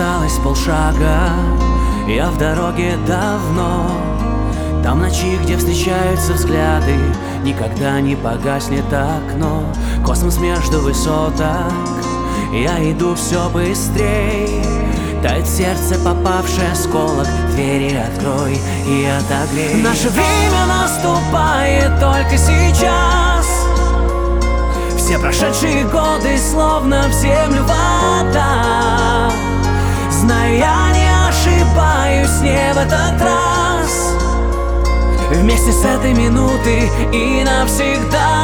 осталось полшага, я в дороге давно. Там ночи, где встречаются взгляды, никогда не погаснет окно. Космос между высоток, я иду все быстрей. Тает сердце, попавший осколок, двери открой и отогрей. Наше время наступает только сейчас. Все прошедшие годы словно в землю вода. Знаю, я не ошибаюсь, не в этот раз. Вместе с этой минуты и навсегда.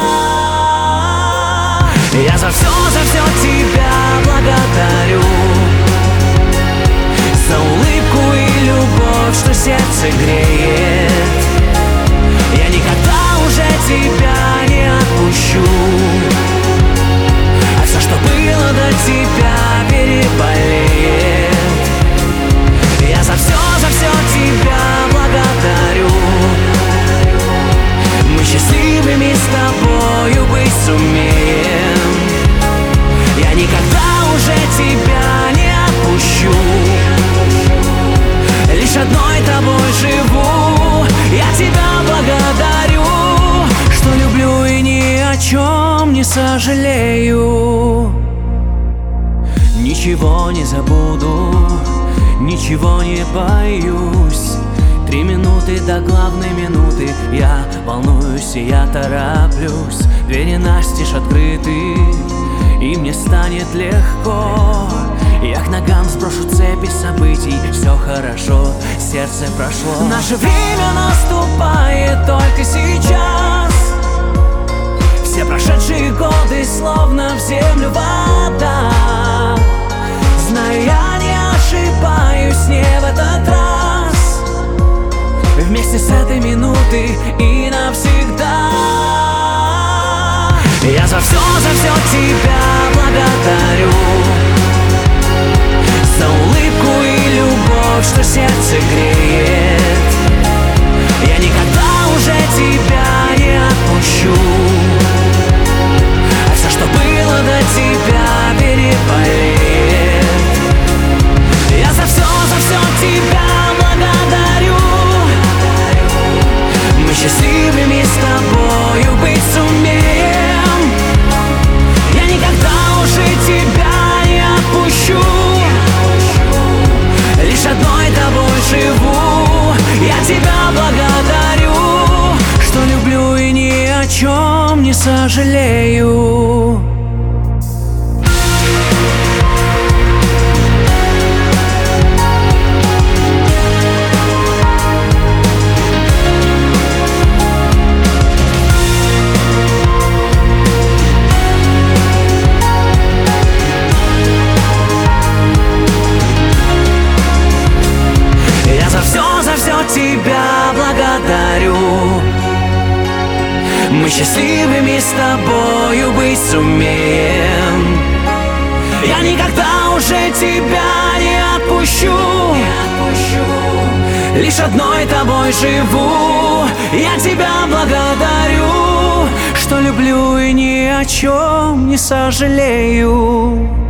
Я за все тебя благодарю, за улыбку и любовь, что сердце греет. Я никогда уже тебя не отпущу, а все, что было до тебя, переболеет. Я за все тебя благодарю. Мы счастливыми с тобою быть сумеем. Я никогда уже тебя не отпущу, лишь одной тобой живу. Я тебя благодарю, что люблю и ни о чем не сожалею. Ничего не забуду, ничего не боюсь. 3 минуты до главной минуты, я волнуюсь и я тороплюсь. Двери настежь открыты, и мне станет легко. Я к ногам сброшу цепи событий, все хорошо, сердце прошло. Наше время наступает только сейчас. Все прошедшие годы словно в землю вода. Знаю, я не ошибаюсь, не в этот раз. Вместе с этой минуты и навсегда. Я за все тебя благодарю, за улыбку и любовь, что сердце греет. Я никогда уже тебя не отпущу, а все, что было до тебя, переболеет. Я за все тебя благодарю. Мы счастливыми с тобою быть сумеем. Я никогда уже тебя не отпущу, лишь одной тобой живу. Я тебя благодарю, что люблю и ни о чем не сожалею. Тебя благодарю. Мы счастливыми с тобою быть сумеем. Я никогда уже тебя не отпущу, лишь одной тобой живу. Я тебя благодарю, что люблю и ни о чем не сожалею.